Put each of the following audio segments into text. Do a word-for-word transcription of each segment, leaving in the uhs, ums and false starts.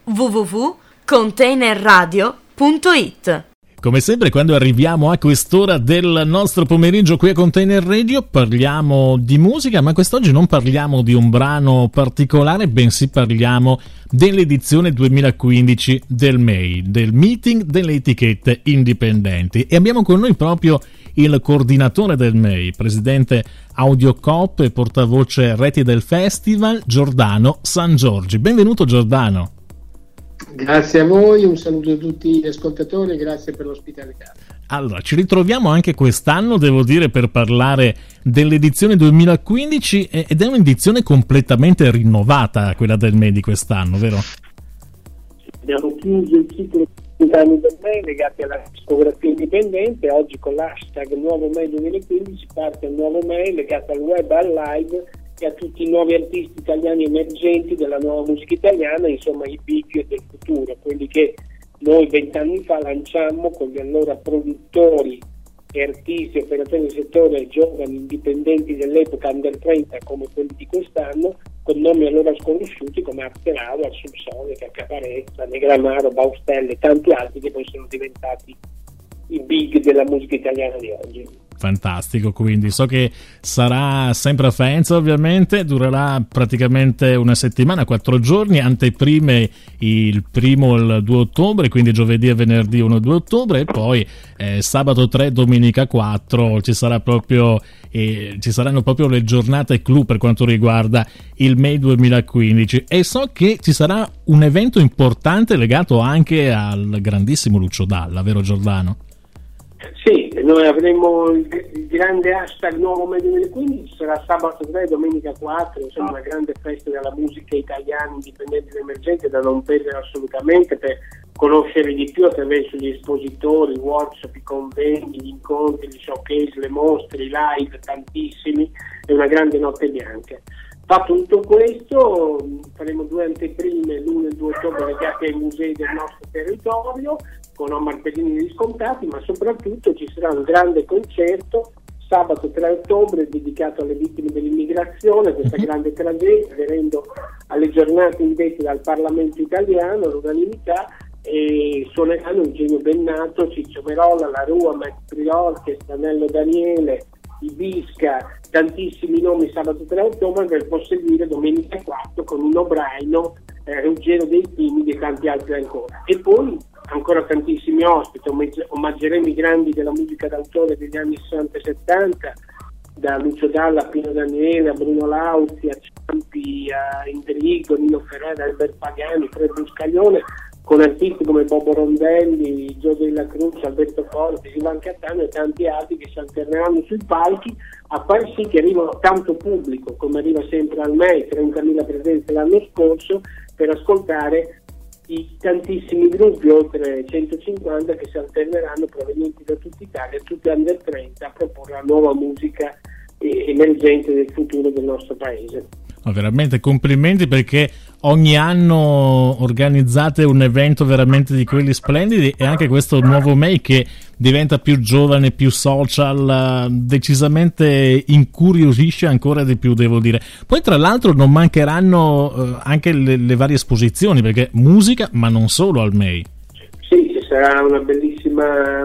w w w punto container radio punto it. Come sempre, quando arriviamo a quest'ora del nostro pomeriggio qui a Container Radio parliamo di musica, ma quest'oggi non parliamo di un brano particolare, bensì parliamo dell'edizione duemilaquindici del M E I, del Meeting delle etichette indipendenti, e abbiamo con noi proprio il coordinatore del M E I, presidente Audiocoop e portavoce reti del festival, Giordano Sangiorgi. Benvenuto Giordano. Grazie a voi, un saluto a tutti gli ascoltatori e grazie per l'ospitalità. Allora, ci ritroviamo anche quest'anno, devo dire, per parlare dell'edizione duemilaquindici, ed è un'edizione completamente rinnovata quella del M E I di quest'anno, vero? Abbiamo chiuso il ciclo di anni del M E I legati alla discografia indipendente. Oggi con l'hashtag Nuovo M E I duemilaquindici parte il nuovo M E I legato al web, al live e a tutti i nuovi artisti italiani emergenti della nuova musica italiana, insomma i big del futuro, quelli che noi vent'anni fa lanciammo con gli allora produttori e artisti, operatori del settore giovani, indipendenti dell'epoca, under trenta come quelli di quest'anno, con nomi allora sconosciuti come Arterao, Subsonica, Caparezza, Negramaro, Baustelle e tanti altri che poi sono diventati i big della musica italiana di oggi. Fantastico, quindi so che sarà sempre a Faenza, ovviamente, durerà praticamente una settimana, quattro giorni, anteprime il primo e il due ottobre, quindi giovedì e venerdì uno e due ottobre, e poi eh, sabato tre, domenica quattro ci sarà proprio eh, ci saranno proprio le giornate clou per quanto riguarda il M E I duemilaquindici, e so che ci sarà un evento importante legato anche al grandissimo Lucio Dalla, vero Giordano? Sì, noi avremo il, il grande hashtag Nuovo M E I duemilaquindici, sarà sabato tre, domenica quattro, insomma una grande festa della musica italiana indipendente ed emergente da non perdere assolutamente, per conoscere di più attraverso gli espositori, i workshop, i convegni, gli incontri, gli showcase, le mostre, i live, tantissimi, e una grande notte bianca. Fatto tutto questo, faremo due anteprime l'uno e il due ottobre legate ai musei del nostro territorio, con Omar Pedini riscontati, ma soprattutto ci sarà un grande concerto sabato tre ottobre dedicato alle vittime dell'immigrazione, questa grande tragedia, aderendo alle giornate indette dal Parlamento italiano, all'unanimità, e suoneranno Eugenio Bennato, Ciccio Merola, La Rua, Max Prior, Stanello Daniele, Ibisca, tantissimi nomi sabato tre ottobre, per proseguire domenica quattro con un Obraino, eh, Ruggero dei Timidi e tanti altri ancora. E poi ancora tantissimi ospiti, omaggeremo i grandi della musica d'autore degli anni sessanta e settanta, da Lucio Dalla a Pino Daniele, a Bruno Lauzi, a Ciampi, a Indrigo, Nino Ferrera, Albert Pagani, Fred Buscaglione, con artisti come Bobo Rondelli, Gio della Cruz, Alberto Forti, Ivan Cattaneo e tanti altri che si alterneranno sui palchi a far sì che arrivino tanto pubblico, come arriva sempre al M E I, trentamila presenze l'anno scorso, per ascoltare i tantissimi gruppi, oltre centocinquanta, che si alterneranno provenienti da tutta Italia, tutti under trenta, a proporre la nuova musica emergente del futuro del nostro paese. Oh, veramente complimenti, perché ogni anno organizzate un evento veramente di quelli splendidi, e anche questo nuovo M E I che diventa più giovane, più social, decisamente incuriosisce ancora di più, devo dire. Poi tra l'altro non mancheranno eh, anche le, le varie esposizioni, perché musica, ma non solo al M E I. Sì, ci sarà una bellissima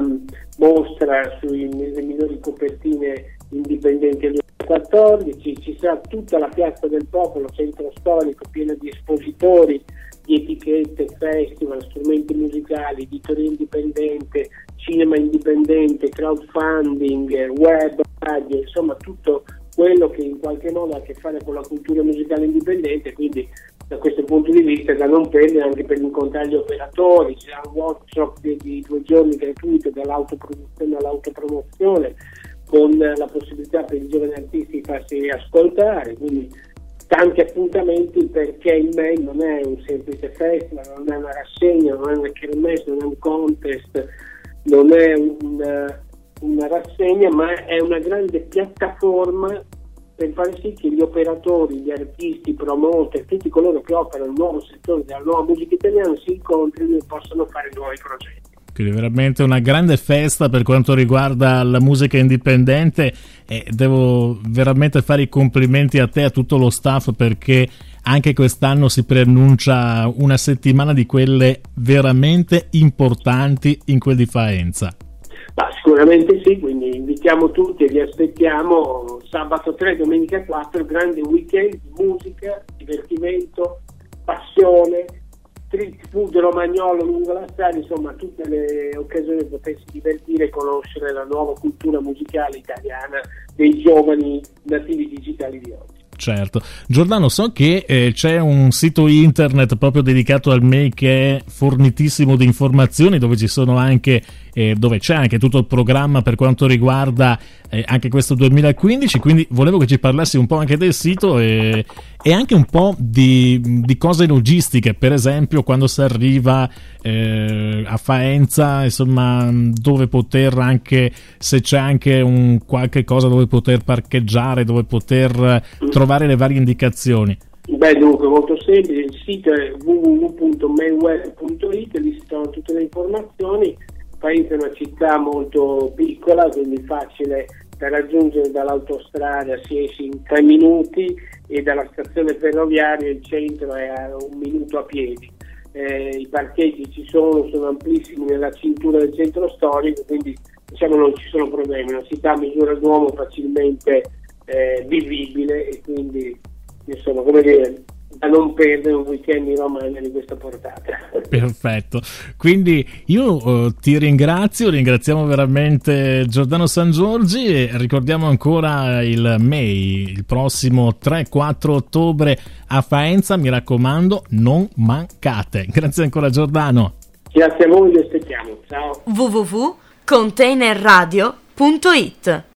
mostra sulle migliori copertine indipendenti del duemilaquattordici, ci sarà tutta la Piazza del Popolo, centro storico, pieno di espositori, di etichette, festival, strumenti musicali, editoria indipendente, cinema indipendente, crowdfunding, web, radio, insomma tutto quello che in qualche modo ha a che fare con la cultura musicale indipendente, quindi da questo punto di vista è da non perdere anche per incontrare gli operatori. C'è un workshop di, di due giorni gratuito dall'autoproduzione all'autopromozione, con la possibilità per i giovani artisti di farsi ascoltare, quindi tanti appuntamenti, perché il M E I non è un semplice festival, non è una rassegna, non è una kermesse, non è un contest, non è una, una rassegna, ma è una grande piattaforma per fare sì che gli operatori, gli artisti, i promoter, tutti coloro che operano nel nuovo settore della nuova musica italiana si incontrino e possano fare nuovi progetti. Quindi veramente una grande festa per quanto riguarda la musica indipendente, e devo veramente fare i complimenti a te e a tutto lo staff, perché anche quest'anno si preannuncia una settimana di quelle veramente importanti in quel di Faenza. Ma sicuramente sì, quindi invitiamo tutti e vi aspettiamo sabato tre, domenica quattro, grande weekend di musica, divertimento, passione, street food romagnolo lungo la strada, insomma tutte le occasioni per potersi divertire e conoscere la nuova cultura musicale italiana dei giovani nativi digitali di oggi. Certo. Giordano, so che eh, c'è un sito internet proprio dedicato al M E I che è fornitissimo di informazioni, dove ci sono anche eh, dove c'è anche tutto il programma per quanto riguarda eh, anche questo duemilaquindici, quindi volevo che ci parlassi un po' anche del sito e, e anche un po' di, di cose logistiche, per esempio quando si arriva eh, a Faenza, insomma, dove poter anche, se c'è anche un qualche cosa dove poter parcheggiare, dove poter trovare le varie indicazioni. Beh, dunque, molto semplice, il sito è w w w punto meiweb punto i t, lì si trovano tutte le informazioni. Faenza è una città molto piccola, quindi facile da raggiungere dall'autostrada, si esce in tre minuti, e dalla stazione ferroviaria il centro è a un minuto a piedi. Eh, i parcheggi ci sono, sono amplissimi nella cintura del centro storico, quindi diciamo non ci sono problemi, una città a misura d'uomo facilmente eh, vivibile, e quindi insomma, come dire, da non perdere un weekend in Romagna di questa portata. Perfetto, quindi io uh, ti ringrazio, ringraziamo veramente Giordano Sangiorgi e ricordiamo ancora il M E I, il prossimo tre quattro ottobre a Faenza, mi raccomando non mancate. Grazie ancora Giordano. Grazie a voi, vi aspettiamo, ciao. w w w punto containerradio punto i t